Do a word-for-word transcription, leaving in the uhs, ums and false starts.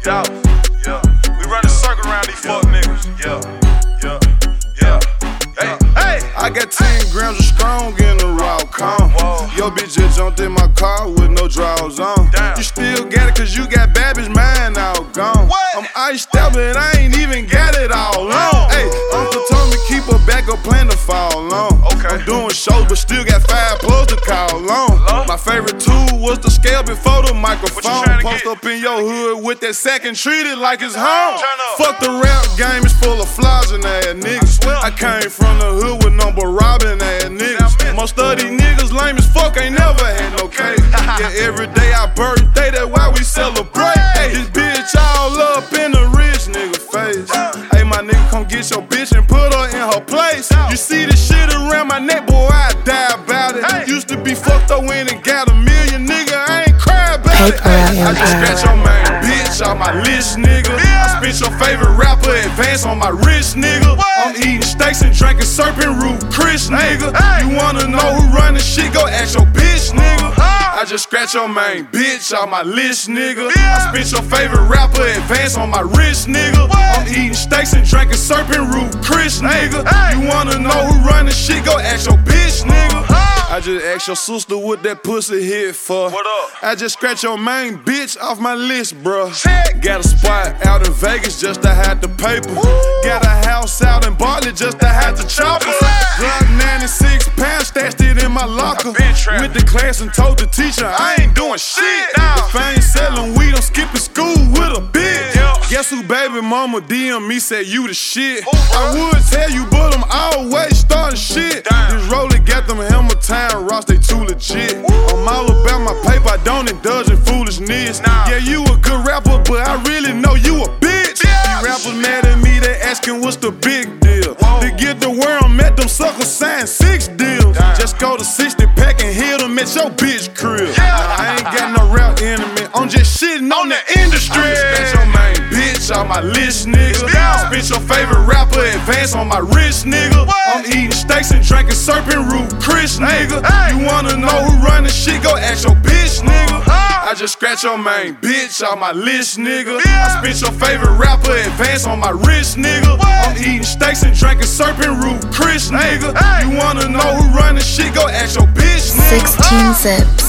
doubt. Yeah, we run a circle around these fuck niggas. Yeah, yeah, yeah. Hey, hey. I got ten grams of strong in the raw cone. Yo, bitch just jumped in my car with no drawers on. Damn. You still got it cause you got bad bitch mine all gone. What? I'm iced out, but I ain't even got it all on. Hey, Uncle told me keep a backup plan to fall on. Okay. I'm doing shows, but still got five plugs to call on. Hello? My favorite tool was the scale before the microphone. tryna Post get? up in your hood with that sack and treat it like it's home. Turn up. Fuck the rap game, it's full of flies and ass niggas. swear. I came from the hood with no but robbing ass niggas. Damn, Most of these niggas lame as fuck, ain't never had no cake. Yeah, every day our birthday, that's why we celebrate. Hey, this bitch all up in the rich nigga face. Hey, my nigga, come get your bitch and put her in her place. You see the shit around my neck, boy, I die about it. Hey. Used to be fucked up when it got a million, nigga, I ain't cry about it. Paper Hey, I Empire. just scratch your main bitch off my list, nigga. I spit your favorite rapper, advance on my wrist, nigga. I'm eating steaks and drinking serpent root, Chris, nigga. You wanna know who run the shit? Go ask your bitch, nigga. I just scratch your main bitch off my list, nigga. I spit your favorite rapper, advance on my wrist, nigga. I'm eating steaks and drinking serpent root, Chris, nigga. You wanna know who run the shit? Go ask your bitch, nigga. I just asked your sister what that pussy hit for. What up? I just scratch your main bitch off my list, bruh. Check. Got a spot out in Vegas just to hide the paper. Got a house out in Bartlett just to hide the chopper. Glock ninety-six pounds, stashed it in my locker. been trapping. With the class and told the teacher I ain't doing shit. If I ain't selling weed, I'm skipping school with a bitch. Yeah. Guess who baby mama D M me said you the shit. Who, bro? I would tell you, but I'm always starting shit. Damn. This roller got them Hammer Time rocks, they too legit. I'm all about my paper, I don't indulge in foolishness. Nah. Yeah, you a good rapper, but I really know you a bitch. Yeah. These rappers mad at me, they asking what's the big deal. Whoa. To get the where I'm at, them suckers sign six deals. Damn. Just go to sixty pack and hit them at your bitch crib. Yeah. Nah, I ain't got no rap enemy, I'm just shitting on the industry. I just your main bitch off my list, nigga. Yeah. Spit your favorite rapper, advance on my wrist, nigga. What? I'm eating steaks and drinking serpent root, Chris, nigga. Hey. You wanna know who run the shit? Go ask your bitch, nigga. Uh. I just scratch your main bitch off my list, nigga. Yeah. I spit your favorite rapper, advance on my wrist, nigga. What? I'm eating steaks and drinking serpent root, Chris, nigga. Hey. You wanna know who run the shit? Go ask your bitch, nigga. sixteen zips.